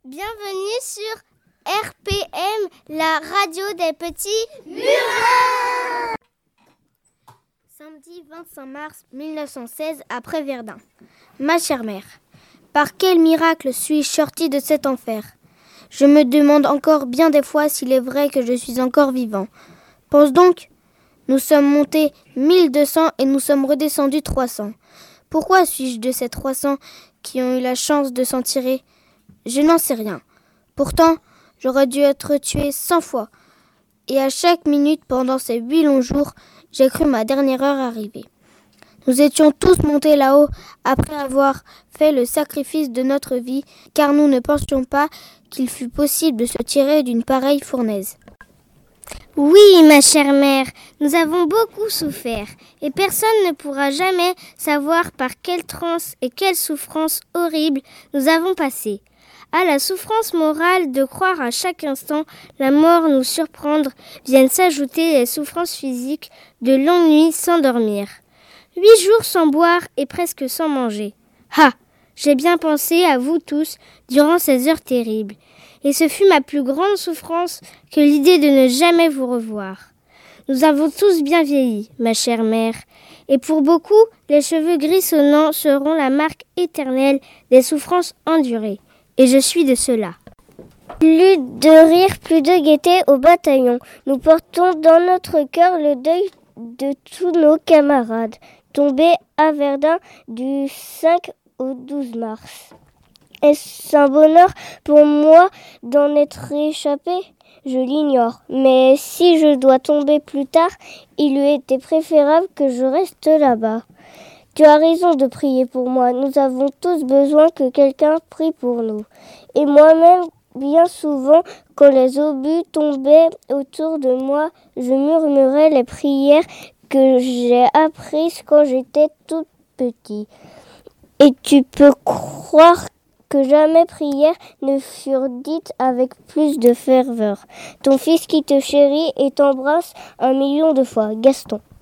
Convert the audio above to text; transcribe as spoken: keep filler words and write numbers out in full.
Bienvenue sur R P M, la radio des petits murins. Samedi vingt-cinq mars mille neuf cent seize, après Verdun. Ma chère mère, par quel miracle suis-je sortie de cet enfer ? Je me demande encore bien des fois s'il est vrai que je suis encore vivant. Pense donc, nous sommes montés mille deux cents et nous sommes redescendus trois cents. Pourquoi suis-je de ces trois cents qui ont eu la chance de s'en tirer ? Je n'en sais rien. Pourtant, j'aurais dû être tué cent fois. Et à chaque minute pendant ces huit longs jours, j'ai cru ma dernière heure arriver. Nous étions tous montés là-haut après avoir fait le sacrifice de notre vie, car nous ne pensions pas qu'il fût possible de se tirer d'une pareille fournaise. Oui, ma chère mère, nous avons beaucoup souffert, et personne ne pourra jamais savoir par quelle transe et quelle souffrance horrible nous avons passé. À la souffrance morale de croire à chaque instant la mort nous surprendre, viennent s'ajouter les souffrances physiques de longues nuits sans dormir. Huit jours sans boire et presque sans manger. Ah, j'ai bien pensé à vous tous durant ces heures terribles. Et ce fut ma plus grande souffrance que l'idée de ne jamais vous revoir. Nous avons tous bien vieilli, ma chère mère, et pour beaucoup, les cheveux grisonnants seront la marque éternelle des souffrances endurées. Et je suis de ceux-là. Plus de rire, plus de gaieté au bataillon. Nous portons dans notre cœur le deuil de tous nos camarades, tombés à Verdun du cinq au douze mars. Est-ce un bonheur pour moi d'en être échappé ? Je l'ignore, mais si je dois tomber plus tard, il lui était préférable que je reste là-bas. Tu as raison de prier pour moi, nous avons tous besoin que quelqu'un prie pour nous. Et moi-même, bien souvent, quand les obus tombaient autour de moi, je murmurais les prières que j'ai apprises quand j'étais tout petit. Et tu peux croire que jamais prières ne furent dites avec plus de ferveur. Ton fils qui te chérit et t'embrasse un million de fois, Gaston.